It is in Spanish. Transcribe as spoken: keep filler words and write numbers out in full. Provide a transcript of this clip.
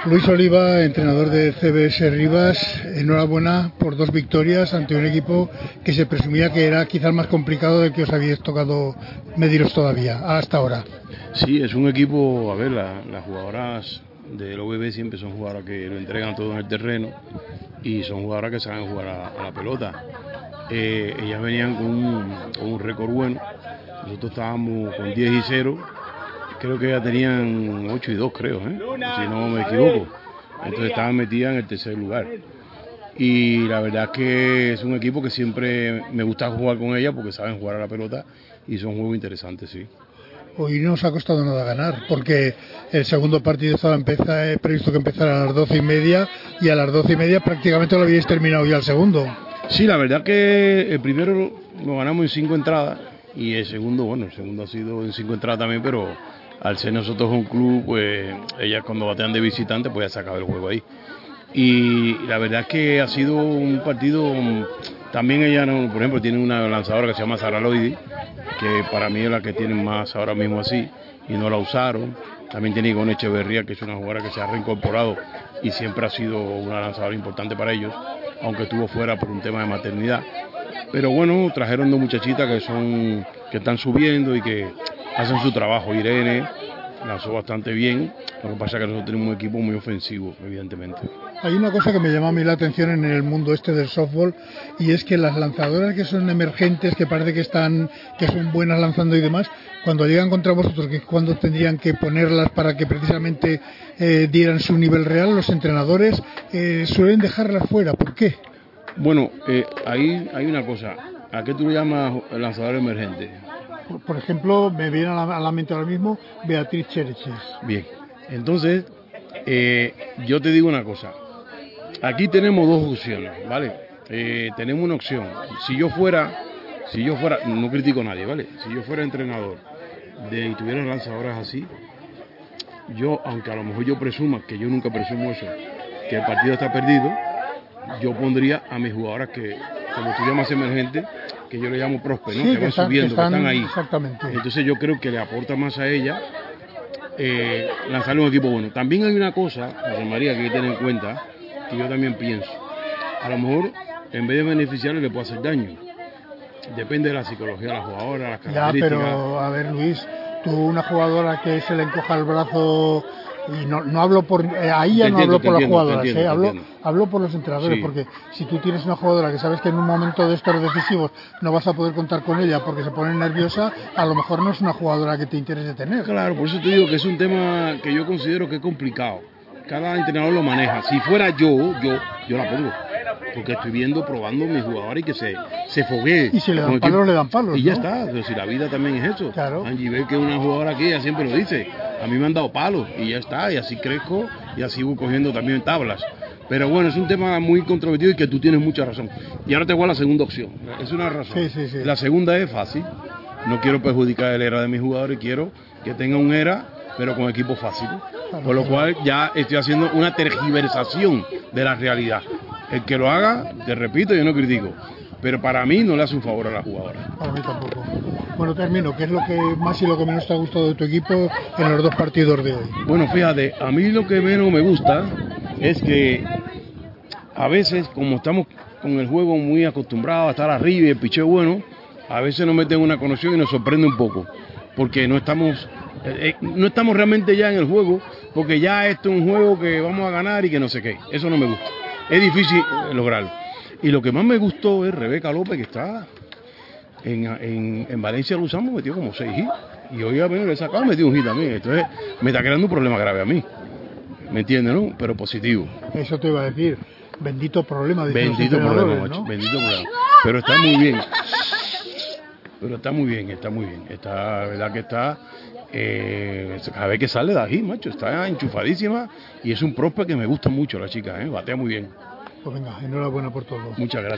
Luis Oliva, entrenador de C B S Rivas, enhorabuena por dos victorias ante un equipo que se presumía que era quizás más complicado del que os habíais tocado mediros todavía, hasta ahora. Sí, es un equipo, a ver, la, las jugadoras del O B B siempre son jugadoras que lo entregan todo en el terreno y son jugadoras que saben jugar a, a la pelota. Eh, ellas venían con un, con un récord bueno, nosotros estábamos con diez y cero. Creo que ya tenían ocho y dos, creo, ¿eh? Si no me equivoco. Entonces estaban metidas en el tercer lugar. Y la verdad es que es un equipo que siempre me gusta jugar con ellas porque saben jugar a la pelota y son juegos interesantes, sí. Hoy no os ha costado nada ganar, porque el segundo partido estaba empezar, eh, previsto que empezara a las doce y media, y a las doce y media prácticamente lo habíais terminado ya el segundo. Sí, la verdad que el primero lo ganamos en cinco entradas y el segundo, bueno, el segundo ha sido en cinco entradas también, pero al ser nosotros un club, pues ellas cuando batean de visitante, pues ya se acaba el juego ahí. Y la verdad es que ha sido un partido, también ella, por ejemplo, tiene una lanzadora que se llama Sara Loidi, que para mí es la que tienen más ahora mismo así, y no la usaron. También tiene Ivonne Echeverría, que es una jugadora que se ha reincorporado y siempre ha sido una lanzadora importante para ellos, aunque estuvo fuera por un tema de maternidad. Pero bueno, trajeron dos muchachitas que son que están subiendo y que hacen su trabajo. Irene lanzó bastante bien, lo que pasa es que nosotros tenemos un equipo muy ofensivo, evidentemente. Hay una cosa que me llama a mí la atención en el mundo este del softball, y es que las lanzadoras que son emergentes, que parece que están que son buenas lanzando y demás, cuando llegan contra vosotros, que es cuando tendrían que ponerlas para que precisamente eh, dieran su nivel real, los entrenadores eh, suelen dejarlas fuera. ¿Por qué? Bueno, eh, ahí hay una cosa. ¿A qué tú le llamas lanzador emergente? Por, por ejemplo, me viene a la, a la mente ahora mismo Beatriz Chereches. Bien, entonces eh, yo te digo una cosa. Aquí tenemos dos opciones, ¿vale? Eh, tenemos una opción. Si yo fuera, si yo fuera, no critico a nadie, ¿vale? Si yo fuera entrenador de, y tuviera lanzadoras así, yo, aunque a lo mejor yo presuma, que yo nunca presumo eso, que el partido está perdido, yo pondría a mis jugadoras que, como tú llamas emergentes, que yo le llamo prósperos, ¿no? Sí, que, que van están, subiendo, que están, que están ahí. Exactamente. Entonces yo creo que le aporta más a ella eh, lanzarle un equipo bueno. También hay una cosa, José María, que hay que tener en cuenta, que yo también pienso. A lo mejor, en vez de beneficiarle, le puede hacer daño. Depende de la psicología de la jugadora, las características. Ya, pero a ver, Luis, tú una jugadora que se le encoja el brazo, y no, no hablo por eh, ahí ya no hablo por las jugadoras, eh, hablo, hablo por los entrenadores, sí. Porque si tú tienes una jugadora que sabes que en un momento de estos decisivos no vas a poder contar con ella porque se pone nerviosa, a lo mejor no es una jugadora que te interese tener. Claro, por eso te digo que es un tema que yo considero que es complicado. Cada entrenador lo maneja. Si fuera yo, yo, yo la pongo. Porque estoy viendo, probando mis jugadores y que se, se foguee. Y si le dan palos, le dan palos. Y ya ¿no? está. Pero si la vida también es eso. Claro. Angie Bell, que es una jugadora que ella siempre lo dice. A mí me han dado palos y ya está. Y así crezco y así voy cogiendo también tablas. Pero bueno, es un tema muy controvertido y que tú tienes mucha razón. Y ahora te voy a la segunda opción. Es una razón. Sí, sí, sí. La segunda es fácil. No quiero perjudicar el era de mis jugadores. Quiero que tenga un era, pero con equipo fácil. Por lo cual ya estoy haciendo una tergiversación de la realidad. El que lo haga, te repito, yo no critico. Pero para mí no le hace un favor a la jugadora. Para mí tampoco. Bueno, termino. ¿Qué es lo que más y lo que menos te ha gustado de tu equipo en los dos partidos de hoy? Bueno, fíjate, a mí lo que menos me gusta es que a veces, como estamos con el juego muy acostumbrados a estar arriba y el picheo bueno, a veces nos meten una conexión y nos sorprende un poco. Porque no estamos... Eh, no estamos realmente ya en el juego, porque ya esto es un juego que vamos a ganar y que no sé qué. Eso no me gusta. Es difícil eh, lograrlo. Y lo que más me gustó es Rebeca López, que está en, en, en Valencia lo usamos, metió como seis hits. Y hoy a ver, he sacado, metió un hit también. Entonces me está creando un problema grave a mí. ¿Me entiendes, no? Pero positivo. Eso te iba a decir. Bendito problema. Bendito problema, macho. ¿No? Bendito problema. Pero está muy bien. Pero está muy bien, está muy bien. Está, la verdad que está... Eh, cada vez que sale de aquí, macho, está enchufadísima y es un prospect que me gusta mucho la chica, ¿eh? Batea muy bien. Pues venga, enhorabuena por todo. Muchas gracias.